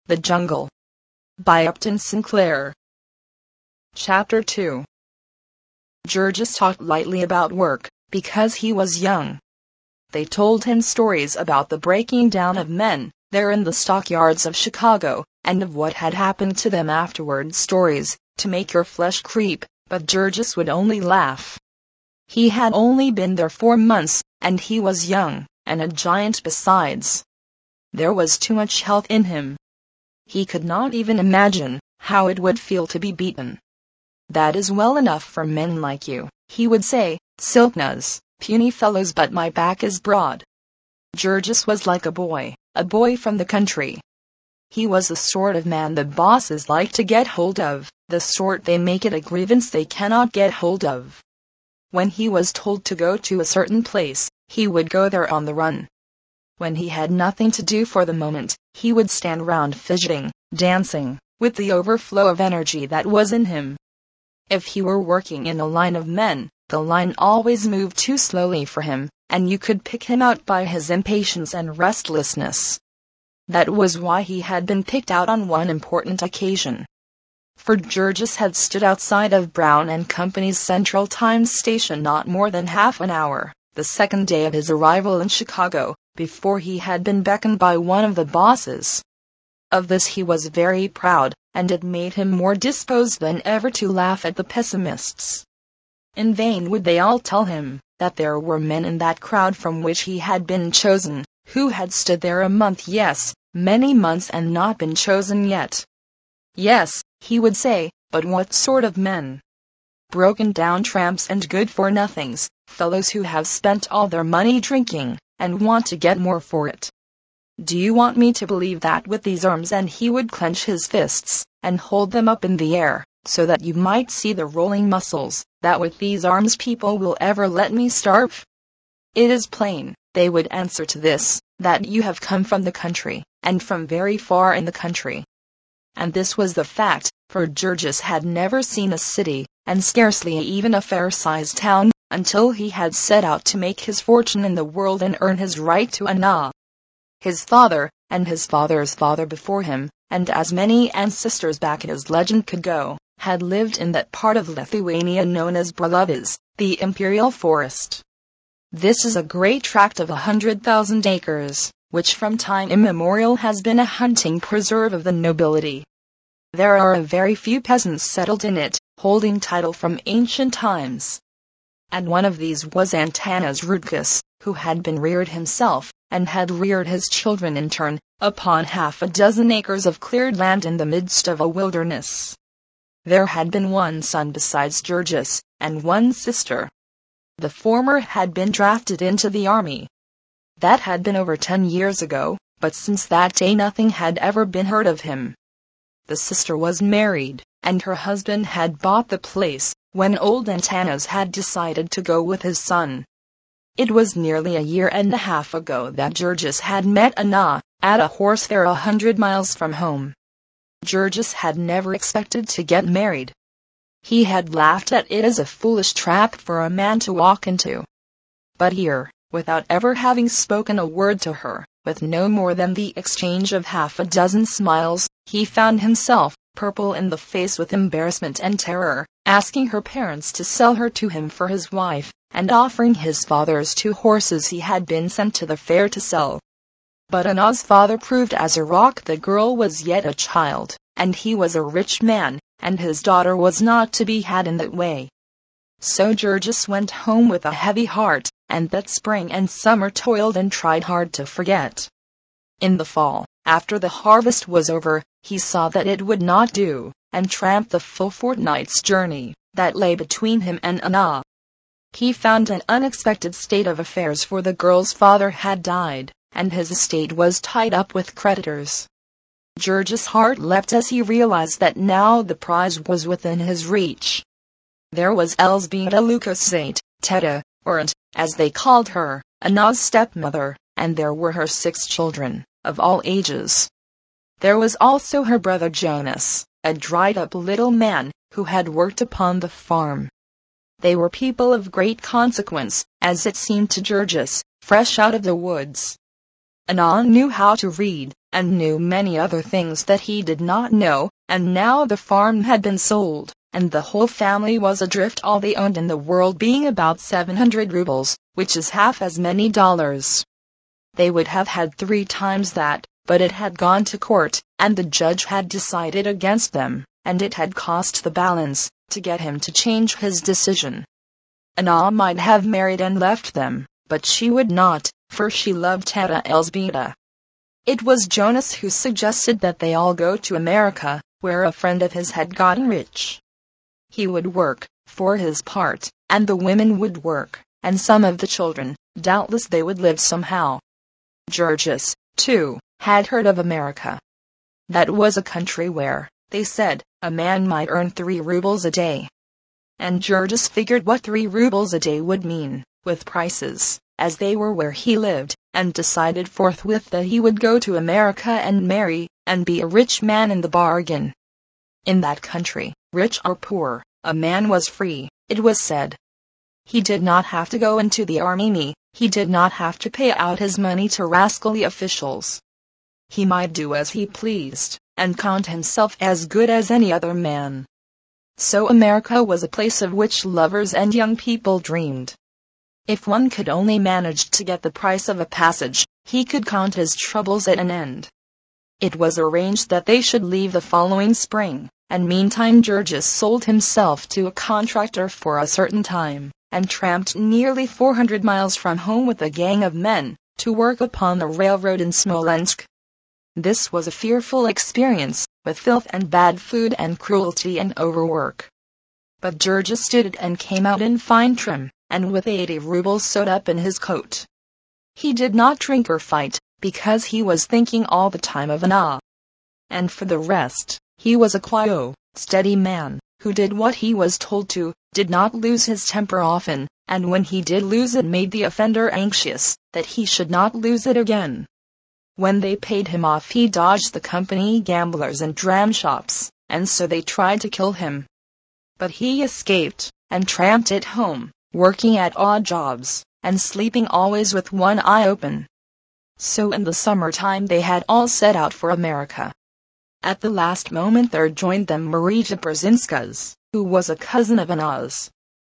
The Jungle by Upton Sinclair. Chapter 2. Georges talked lightly about work, because he was young. They told him stories about the breaking down of men there in the stockyards of Chicago, and of what had happened to them afterward, stories to make your flesh creep, but Georges would only laugh. He had only been there 4 months, and he was young, and a giant besides. There was too much health in him. He could not even imagine how it would feel to be beaten. "That is well enough for men like you," he would say, "Silknuts, puny fellows, but my back is broad." Georges was like a boy from the country. He was the sort of man the bosses like to get hold of, the sort they make it a grievance they cannot get hold of. When he was told to go to a certain place, he would go there on the run. When he had nothing to do for the moment, he would stand round fidgeting, dancing, with the overflow of energy that was in him. If he were working in a line of men, the line always moved too slowly for him, and you could pick him out by his impatience and restlessness. That was why he had been picked out on one important occasion. For Georges had stood outside of Brown and Company's Central Time Station not more than half an hour, the second day of his arrival in Chicago, before he had been beckoned by one of the bosses. Of this he was very proud, and it made him more disposed than ever to laugh at the pessimists. In vain would they all tell him that there were men in that crowd from which he had been chosen, who had stood there a month, yes, many months, and not been chosen yet. "Yes," he would say, "but what sort of men? Broken down tramps and good-for-nothings, fellows who have spent all their money drinking, and want to get more for it. Do you want me to believe that with these arms?" And he would clench his fists, and hold them up in the air, so that you might see the rolling muscles, "that with these arms people will ever let me starve?" "It is plain," they would answer to this, "that you have come from the country, and from very far in the country." And this was the fact, for Georges had never seen a city, and scarcely even a fair-sized town, until he had set out to make his fortune in the world and earn his right to Anna. His father, and his father's father before him, and as many ancestors back as legend could go, had lived in that part of Lithuania known as Bralovis, the imperial forest. This is a great tract of 100,000 acres, which from time immemorial has been a hunting preserve of the nobility. There are a very few peasants settled in it, holding title from ancient times. And one of these was Antanas Rudkus, who had been reared himself, and had reared his children in turn, upon half a dozen acres of cleared land in the midst of a wilderness. There had been one son besides Georges, and one sister. The former had been drafted into the army. That had been over 10 years ago, but since that day nothing had ever been heard of him. The sister was married, and her husband had bought the place, when old Antanas had decided to go with his son. It was nearly a year and a half ago that Georges had met Anna, at a horse fair 100 miles from home. Georges had never expected to get married. He had laughed at it as a foolish trap for a man to walk into. But here, without ever having spoken a word to her, with no more than the exchange of half a dozen smiles, he found himself, purple in the face with embarrassment and terror, asking her parents to sell her to him for his wife, and offering his father's 2 horses he had been sent to the fair to sell. But Anna's father proved as a rock. The girl was yet a child, and he was a rich man, and his daughter was not to be had in that way. So Georges went home with a heavy heart, and that spring and summer toiled and tried hard to forget. In the fall, after the harvest was over, he saw that it would not do, and tramped the full fortnight's journey that lay between him and Anna. He found an unexpected state of affairs, for the girl's father had died, and his estate was tied up with creditors. Georges' heart leapt as he realized that now the prize was within his reach. There was Elzbieta Lukasate, Teta, or as they called her, Anna's stepmother, and there were her 6 children, of all ages. There was also her brother Jonas, a dried-up little man, who had worked upon the farm. They were people of great consequence, as it seemed to Georges, fresh out of the woods. Anna knew how to read, and knew many other things that he did not know, and now the farm had been sold, and the whole family was adrift, all they owned in the world being about 700 rubles, which is half as many dollars. They would have had 3 times that, but it had gone to court, and the judge had decided against them, and it had cost the balance to get him to change his decision. Anna might have married and left them, but she would not, for she loved Teta Elzbieta. It was Jonas who suggested that they all go to America, where a friend of his had gotten rich. He would work, for his part, and the women would work, and some of the children, doubtless they would live somehow. Georges, too, had heard of America. That was a country where, they said, a man might earn 3 rubles a day. And Georges figured what 3 rubles a day would mean, with prices, as they were where he lived, and decided forthwith that he would go to America and marry, and be a rich man in the bargain. In that country, rich or poor, a man was free, it was said. He did not have to go into the army, he did not have to pay out his money to rascally officials. He might do as he pleased, and count himself as good as any other man. So America was a place of which lovers and young people dreamed. If one could only manage to get the price of a passage, he could count his troubles at an end. It was arranged that they should leave the following spring, and meantime Georges sold himself to a contractor for a certain time, and tramped nearly 400 miles from home with a gang of men, to work upon the railroad in Smolensk. This was a fearful experience, with filth and bad food and cruelty and overwork. But Georges stood it and came out in fine trim, and with 80 rubles sewed up in his coat. He did not drink or fight, because he was thinking all the time of Anna. And for the rest, he was a quiet, steady man, who did what he was told to, did not lose his temper often, and when he did lose it made the offender anxious, that he should not lose it again. When they paid him off he dodged the company gamblers and dram shops, and so they tried to kill him. But he escaped, and tramped it home, working at odd jobs, and sleeping always with one eye open. So in the summertime they had all set out for America. At the last moment there joined them Marija Brzezinska's, who was a cousin of Anna's.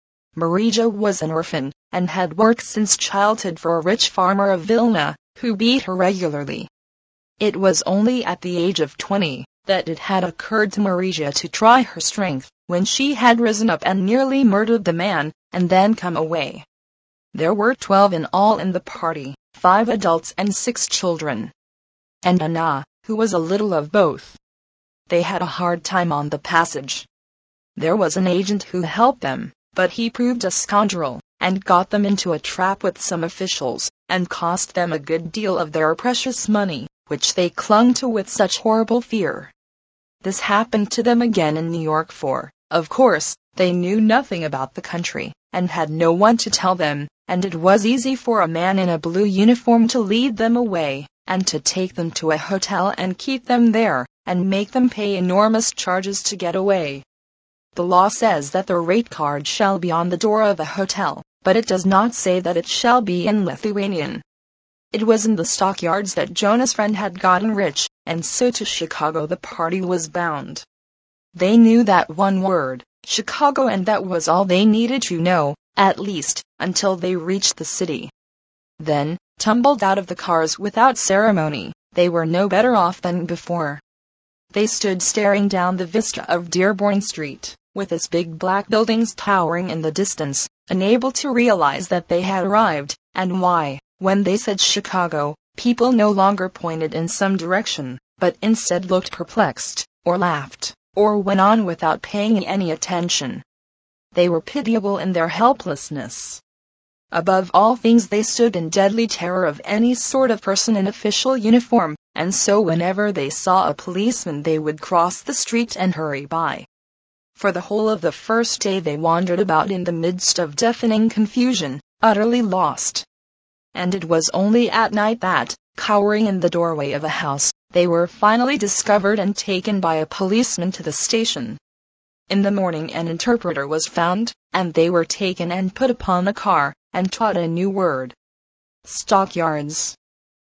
Marija was an orphan, and had worked since childhood for a rich farmer of Vilna, who beat her regularly. It was only at the age of 20 that it had occurred to Marija to try her strength, when she had risen up and nearly murdered the man, and then come away. There were 12 in all in the party, 5 adults and 6 children. And Anna, who was a little of both. They had a hard time on the passage. There was an agent who helped them, but he proved a scoundrel, and got them into a trap with some officials, and cost them a good deal of their precious money, which they clung to with such horrible fear. This happened to them again in New York, for, of course, they knew nothing about the country, and had no one to tell them, and it was easy for a man in a blue uniform to lead them away, and to take them to a hotel and keep them there, and make them pay enormous charges to get away. The law says that the rate card shall be on the door of a hotel, but it does not say that it shall be in Lithuanian. It was in the stockyards that Jonas' friend had gotten rich, and so to Chicago the party was bound. They knew that one word, Chicago, and that was all they needed to know, at least, until they reached the city. Then, tumbled out of the cars without ceremony, they were no better off than before. They stood staring down the vista of Dearborn Street, with its big black buildings towering in the distance, unable to realize that they had arrived, and why, when they said Chicago, people no longer pointed in some direction, but instead looked perplexed, or laughed, or went on without paying any attention. They were pitiable in their helplessness. Above all things they stood in deadly terror of any sort of person in official uniform, and so whenever they saw a policeman they would cross the street and hurry by. For the whole of the first day they wandered about in the midst of deafening confusion, utterly lost. And it was only at night that, cowering in the doorway of a house, they were finally discovered and taken by a policeman to the station. In the morning an interpreter was found, and they were taken and put upon a car, and taught a new word. Stockyards.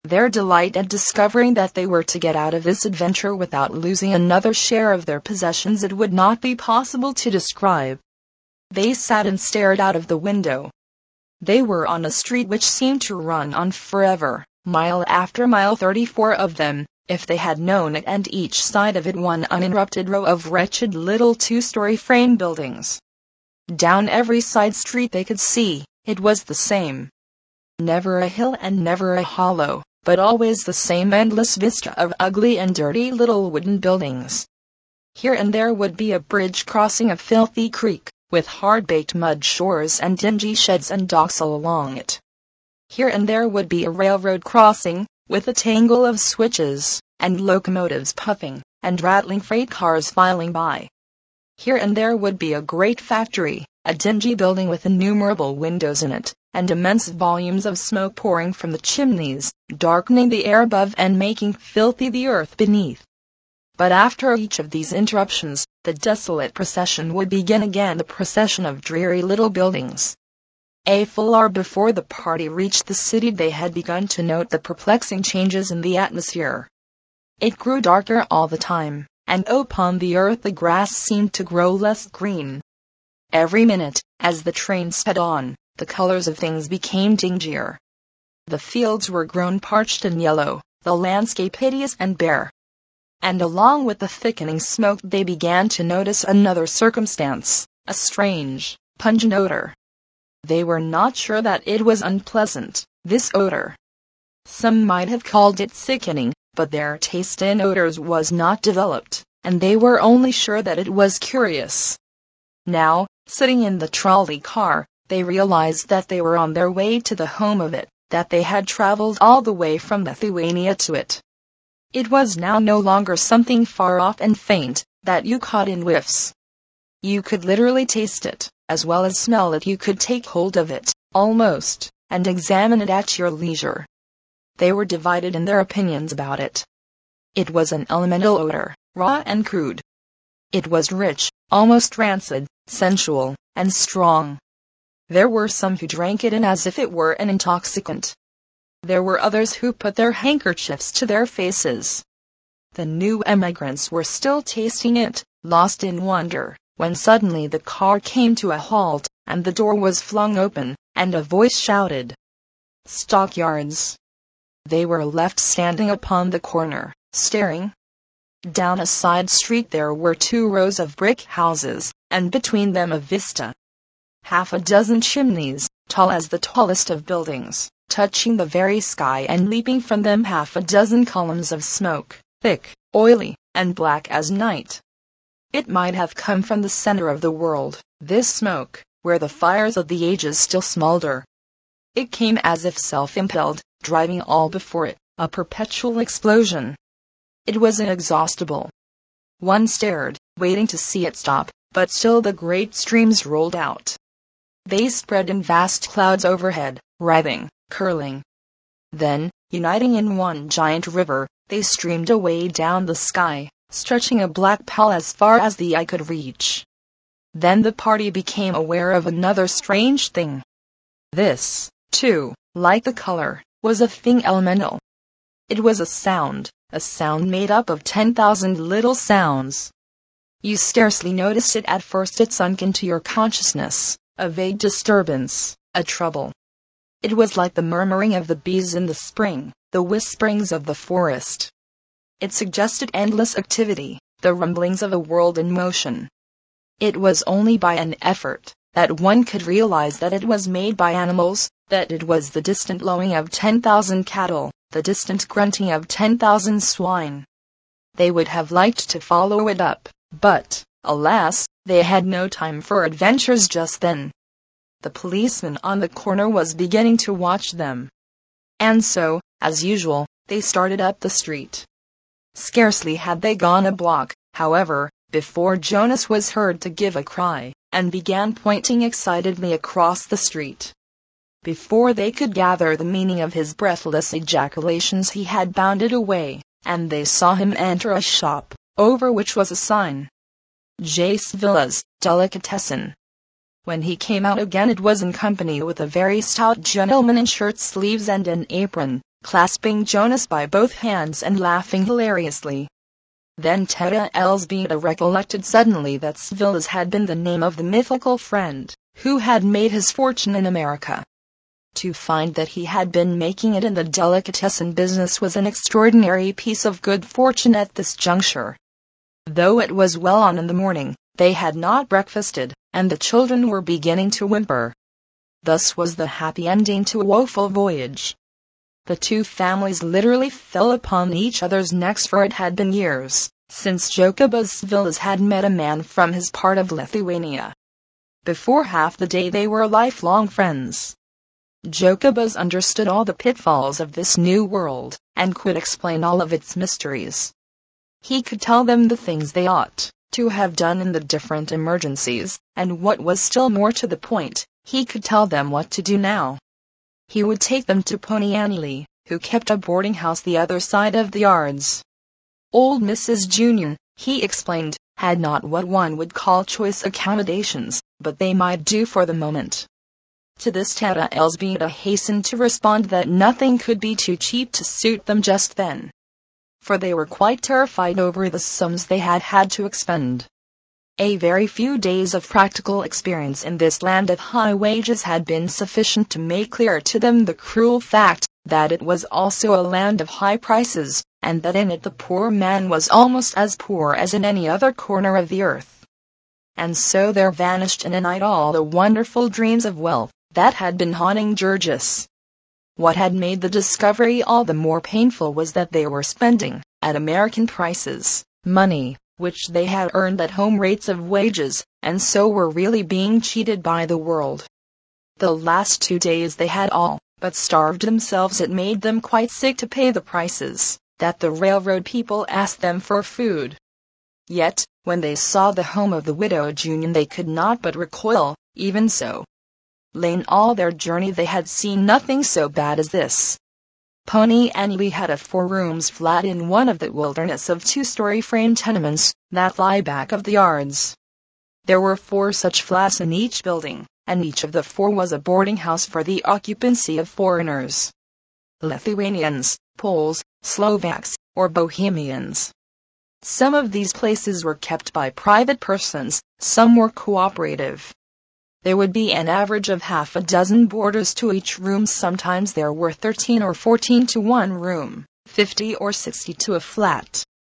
Their delight at discovering that they were to get out of this adventure without losing another share of their possessions it would not be possible to describe. They sat and stared out of the window. They were on a street which seemed to run on forever, mile after mile, 34 of them, if they had known it, and each side of it one uninterrupted row of wretched little two-story frame buildings. Down every side street they could see, it was the same. Never a hill and never a hollow, but always the same endless vista of ugly and dirty little wooden buildings. Here and there would be a bridge crossing a filthy creek, with hard-baked mud shores and dingy sheds and docks all along it. Here and there would be a railroad crossing, with a tangle of switches, and locomotives puffing, and rattling freight cars filing by. Here and there would be a great factory, a dingy building with innumerable windows in it, and immense volumes of smoke pouring from the chimneys, darkening the air above and making filthy the earth beneath. But after each of these interruptions, the desolate procession would begin again, the procession of dreary little buildings. A full hour before the party reached the city they had begun to note the perplexing changes in the atmosphere. It grew darker all the time, and upon the earth the grass seemed to grow less green. Every minute, as the train sped on, the colors of things became dingier. The fields were grown parched and yellow, the landscape hideous and bare. And along with the thickening smoke they began to notice another circumstance, a strange, pungent odor. They were not sure that it was unpleasant, this odor. Some might have called it sickening, but their taste in odors was not developed, and they were only sure that it was curious. Now, sitting in the trolley car, they realized that they were on their way to the home of it, that they had traveled all the way from Lithuania to it. It was now no longer something far off and faint, that you caught in whiffs. You could literally taste it, as well as smell it. You could take hold of it, almost, and examine it at your leisure. They were divided in their opinions about it. It was an elemental odor, raw and crude. It was rich, almost rancid, sensual, and strong. There were some who drank it in as if it were an intoxicant. There were others who put their handkerchiefs to their faces. The new emigrants were still tasting it, lost in wonder, when suddenly the car came to a halt, and the door was flung open, and a voice shouted, "Stockyards!" They were left standing upon the corner, staring. Down a side street there were 2 rows of brick houses, and between them a vista. Half a dozen chimneys, tall as the tallest of buildings, touching the very sky, and leaping from them half a dozen columns of smoke, thick, oily, and black as night. It might have come from the center of the world, this smoke, where the fires of the ages still smolder. It came as if self-impelled, driving all before it, a perpetual explosion. It was inexhaustible. One stared, waiting to see it stop, but still the great streams rolled out. They spread in vast clouds overhead, writhing, curling. Then, uniting in one giant river, they streamed away down the sky, stretching a black pall as far as the eye could reach. Then the party became aware of another strange thing. This, too, like the color, was a thing elemental. It was a sound made up of 10,000 little sounds. You scarcely noticed it at first. It sunk into your consciousness, a vague disturbance, a trouble. It was like the murmuring of the bees in the spring, the whisperings of the forest. It suggested endless activity, the rumblings of a world in motion. It was only by an effort that one could realize that it was made by animals, that it was the distant lowing of 10,000 cattle, the distant grunting of 10,000 swine. They would have liked to follow it up, but, alas, they had no time for adventures just then. The policeman on the corner was beginning to watch them. And so, as usual, they started up the street. Scarcely had they gone a block, however, before Jonas was heard to give a cry, and began pointing excitedly across the street. Before they could gather the meaning of his breathless ejaculations he had bounded away, and they saw him enter a shop, over which was a sign, Jace Villas, Delicatessen. When he came out again it was in company with a very stout gentleman in shirt sleeves and an apron, clasping Jonas by both hands and laughing hilariously. Then Teta Elzbieta recollected suddenly that Civilis had been the name of the mythical friend who had made his fortune in America. To find that he had been making it in the delicatessen business was an extraordinary piece of good fortune at this juncture. Though it was well on in the morning, they had not breakfasted, and the children were beginning to whimper. Thus was the happy ending to a woeful voyage. The two families literally fell upon each other's necks, for it had been years since Jokubas Civilis had met a man from his part of Lithuania. Before half the day they were lifelong friends. Jokubas understood all the pitfalls of this new world, and could explain all of its mysteries. He could tell them the things they ought to have done in the different emergencies, and what was still more to the point, he could tell them what to do now. He would take them to Pony Anily, who kept a boarding house the other side of the yards. Old Mrs. Junior, he explained, had not what one would call choice accommodations, but they might do for the moment. To this Teta Elzbieta hastened to respond that nothing could be too cheap to suit them just then, for they were quite terrified over the sums they had had to expend. A very few days of practical experience in this land of high wages had been sufficient to make clear to them the cruel fact that it was also a land of high prices, and that in it the poor man was almost as poor as in any other corner of the earth. And so there vanished in a night all the wonderful dreams of wealth that had been haunting Georges. What had made the discovery all the more painful was that they were spending, at American prices, money which they had earned at home rates of wages, and so were really being cheated by the world. The last 2 days they had all but starved themselves. It made them quite sick to pay the prices that the railroad people asked them for food. Yet, when they saw the home of the widow Junior, they could not but recoil. Even so, in all their journey they had seen nothing so bad as this. Pony Anily had a 4-rooms flat in one of the wilderness of 2-story frame tenements that lie back of the yards. There were 4 such flats in each building, and each of the 4 was a boarding house for the occupancy of foreigners. Lithuanians, Poles, Slovaks, or Bohemians. Some of these places were kept by private persons, some were cooperative. There would be an average of half a dozen boarders to each room. Sometimes there were 13 or 14 to one room, 50 or 60 to a flat.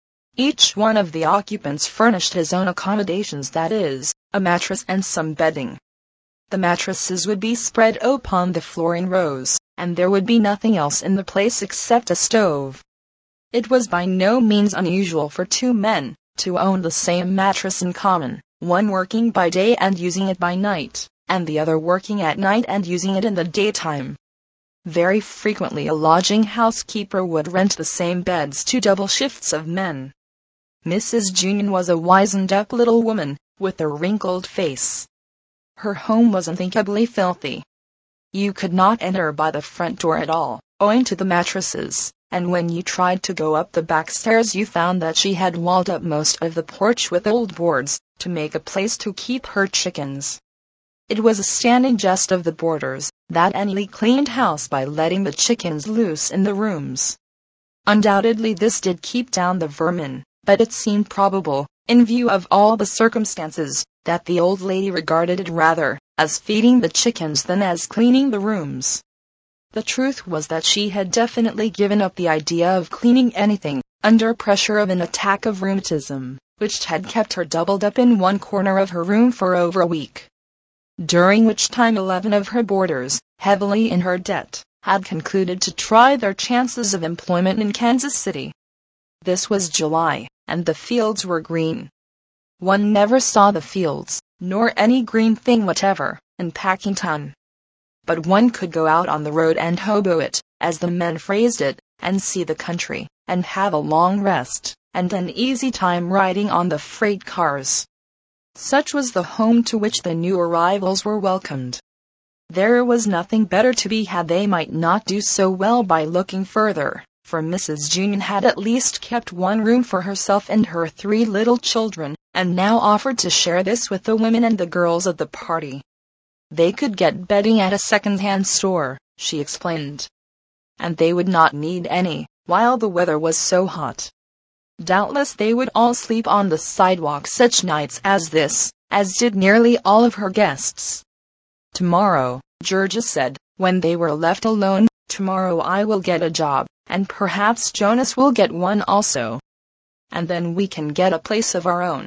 Each one of the occupants furnished his own accommodations, that is, a mattress and some bedding. The mattresses would be spread upon the floor in rows, and there would be nothing else in the place except a stove. It was by no means unusual for 2 men to own the same mattress in common, one working by day and using it by night, and the other working at night and using it in the daytime. Very frequently a lodging housekeeper would rent the same beds to double shifts of men. Mrs. Junior was a wizened-up little woman, with a wrinkled face. Her home was unthinkably filthy. You could not enter by the front door at all, owing to the mattresses, and when you tried to go up the back stairs you found that she had walled up most of the porch with old boards, to make a place to keep her chickens. It was a standing jest of the boarders that Anily cleaned house by letting the chickens loose in the rooms. Undoubtedly this did keep down the vermin, but it seemed probable, in view of all the circumstances, that the old lady regarded it rather as feeding the chickens than as cleaning the rooms. The truth was that she had definitely given up the idea of cleaning anything, under pressure of an attack of rheumatism, which had kept her doubled up in one corner of her room for over a week. During which time 11 of her boarders, heavily in her debt, had concluded to try their chances of employment in Kansas City. This was July, and the fields were green. One never saw the fields, nor any green thing whatever, in Packington. But one could go out on the road and hobo it, as the men phrased it, and see the country, and have a long rest, and an easy time riding on the freight cars. Such was the home to which the new arrivals were welcomed. There was nothing better to be had. They might not do so well by looking further, for Mrs. Junior had at least kept one room for herself and her 3 little children, and now offered to share this with the women and the girls of the party. They could get bedding at a second-hand store, she explained. and they would not need any, while the weather was so hot. Doubtless they would all sleep on the sidewalk such nights as this, as did nearly all of her guests. "Tomorrow," Georges said, when they were left alone, "tomorrow I will get a job, and perhaps Jonas will get one also. And then we can get a place of our own."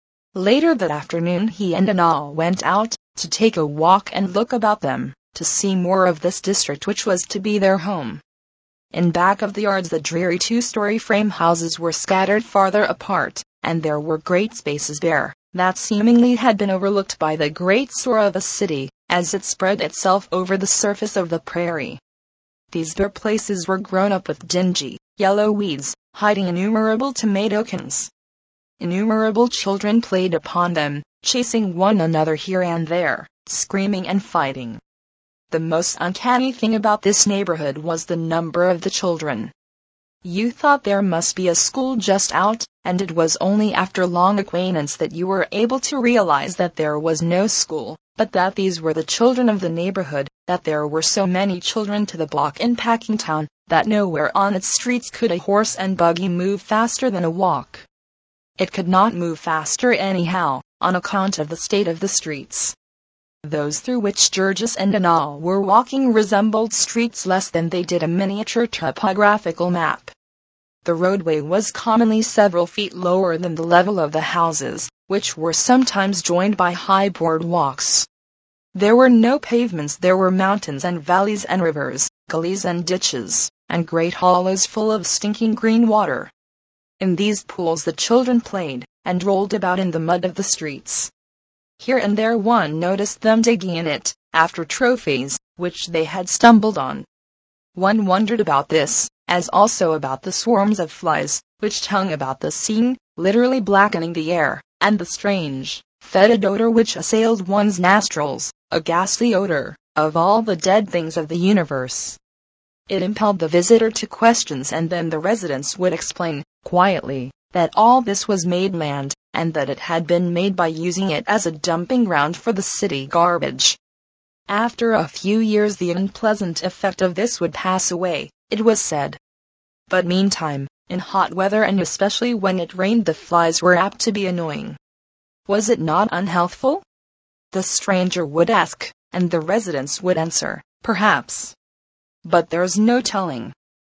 Later that afternoon he and Anna went out, to take a walk and look about them, to see more of this district which was to be their home. In back of the yards the dreary two-story frame houses were scattered farther apart, and there were great spaces bare, that seemingly had been overlooked by the great soar of a city, as it spread itself over the surface of the prairie. These bare places were grown up with dingy, yellow weeds, hiding innumerable tomato cans. Innumerable children played upon them, chasing one another here and there, screaming and fighting. The most uncanny thing about this neighborhood was the number of the children. You thought there must be a school just out, and it was only after long acquaintance that you were able to realize that there was no school, but that these were the children of the neighborhood, that there were so many children to the block in Packingtown, that nowhere on its streets could a horse and buggy move faster than a walk. It could not move faster anyhow, on account of the state of the streets. Those through which Georges and Anna were walking resembled streets less than they did a miniature topographical map. The roadway was commonly several feet lower than the level of the houses, which were sometimes joined by high board walks. There were no pavements, there were mountains and valleys and rivers, gullies and ditches, and great hollows full of stinking green water. In these pools the children played, and rolled about in the mud of the streets. Here and there one noticed them digging in it, after trophies, which they had stumbled on. One wondered about this, as also about the swarms of flies, which hung about the scene, literally blackening the air, and the strange, fetid odor which assailed one's nostrils, a ghastly odor, of all the dead things of the universe. It impelled the visitor to questions, and then the residents would explain, quietly, that all this was made land, and that it had been made by using it as a dumping ground for the city garbage. After a few years the unpleasant effect of this would pass away, it was said. But meantime, in hot weather and especially when it rained, the flies were apt to be annoying. Was it not unhealthful? The stranger would ask, and the residents would answer, perhaps. But there's no telling.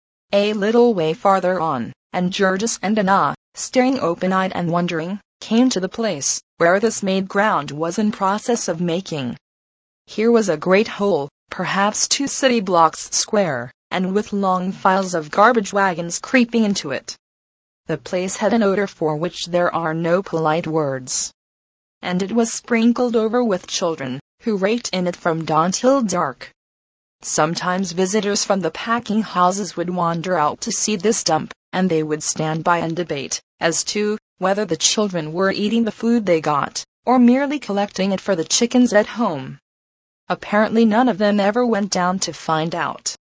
A little way farther on, and Georges and Anna, staring open-eyed and wondering, came to the place where this made ground was in process of making. Here was a great hole, perhaps 2 city blocks square, and with long files of garbage wagons creeping into it. The place had an odor for which there are no polite words. And it was sprinkled over with children, who raked in it from dawn till dark. Sometimes visitors from the packing houses would wander out to see this dump, and they would stand by and debate, as to whether the children were eating the food they got, or merely collecting it for the chickens at home. Apparently none of them ever went down to find out.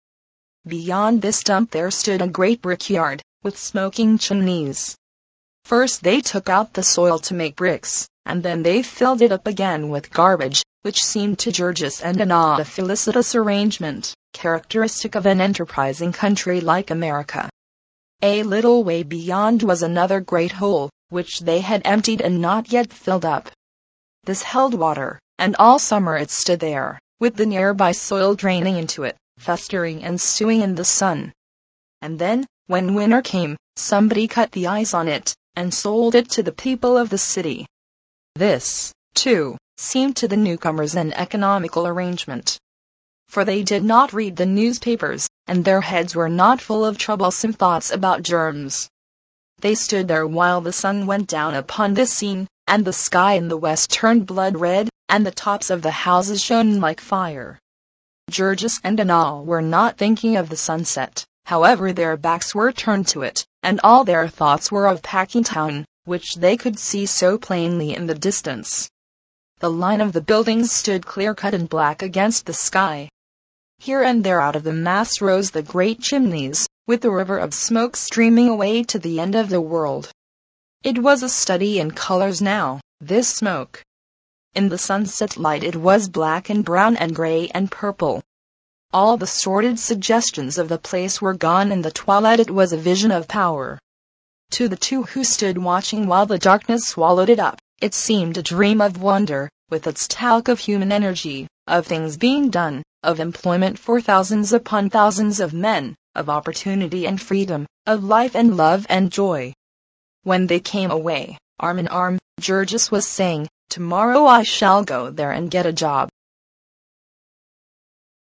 Beyond this dump there stood a great brickyard, with smoking chimneys. First they took out the soil to make bricks, and then they filled it up again with garbage, which seemed to Georges and Anna a felicitous arrangement, characteristic of an enterprising country like America. A little way beyond was another great hole, which they had emptied and not yet filled up. This held water, and all summer it stood there, with the nearby soil draining into it, festering and stewing in the sun. And then, when winter came, somebody cut the ice on it, and sold it to the people of the city. This, too, seemed to the newcomers an economical arrangement. For they did not read the newspapers, and their heads were not full of troublesome thoughts about germs. They stood there while the sun went down upon this scene, and the sky in the west turned blood red, and the tops of the houses shone like fire. Georges and Anna were not thinking of the sunset, however their backs were turned to it, and all their thoughts were of Packingtown, which they could see so plainly in the distance. The line of the buildings stood clear-cut and black against the sky. Here and there out of the mass rose the great chimneys, with the river of smoke streaming away to the end of the world. It was a study in colors now, this smoke. In the sunset light it was black and brown and gray and purple. All the sordid suggestions of the place were gone. In the twilight it was a vision of power. To the two who stood watching while the darkness swallowed it up, it seemed a dream of wonder, with its talc of human energy, of things being done, of employment for thousands upon thousands of men, of opportunity and freedom, of life and love and joy. When they came away, arm in arm, Georges was saying, "Tomorrow I shall go there and get a job.